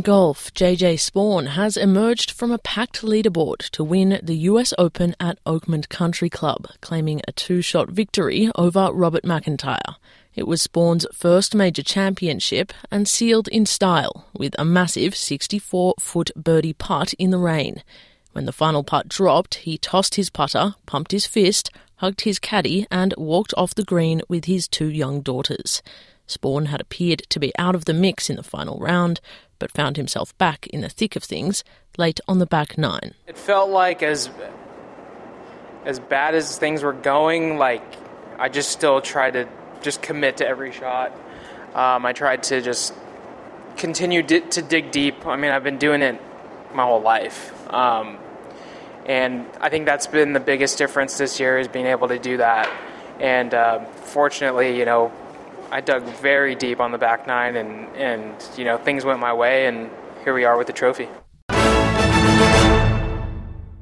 In golf, JJ Spaun has emerged from a packed leaderboard to win the US Open at Oakmont Country Club, claiming a two-shot victory over Robert McIntyre. It was Spaun's first major championship and sealed in style, with a massive 64-foot birdie putt in the rain. When the final putt dropped, he tossed his putter, pumped his fist, hugged his caddy and walked off the green with his two young daughters. Spaun had appeared to be out of the mix in the final round, but found himself back in the thick of things late on the back nine. It felt like as bad as things were going, I just still tried to just commit to every shot. I tried to just continue to dig deep. I mean, I've been doing it my whole life. And I think that's been the biggest difference this year, is being able to do that. And fortunately, I dug very deep on the back nine and things went my way, and here we are with the trophy.